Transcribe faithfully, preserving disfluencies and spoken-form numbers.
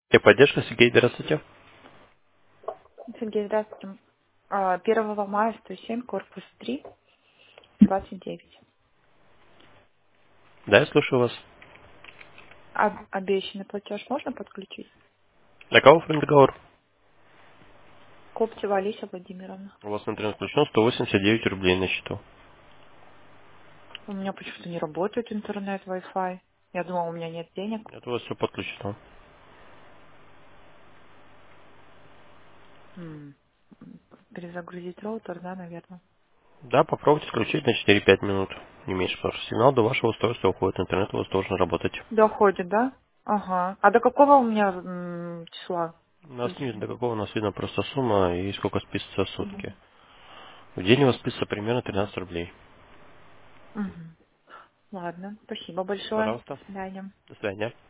Поддержка, Сергей, здравствуйте. Сергей, здравствуйте. А, первого мая сто семь, корпус три, двадцать девять. Да, я слушаю вас. Об- обещанный платеж можно подключить? На кого оформлен договор? Коптева Алиса Владимировна. У вас на интернет включено сто восемьдесят девять рублей на счету. У меня почему-то не работает интернет, Wi-Fi. Я думала, у меня нет денег. Это у вас все подключено. М, Перезагрузить роутер, да, наверное. Да, попробуйте включить на четыре-пять минут. Не меньше, потому что сигнал до вашего устройства уходит. Интернет у вас должен работать. Доходит, да? Ага. А до какого у меня м, числа У нас не видно, включено? до какого у нас видно просто сумма и сколько списывается в сутки. Мгм. В день у вас списывается примерно тринадцать рублей. Мгм. Ладно, спасибо большое. Пожалуйста. До свидания. До свидания.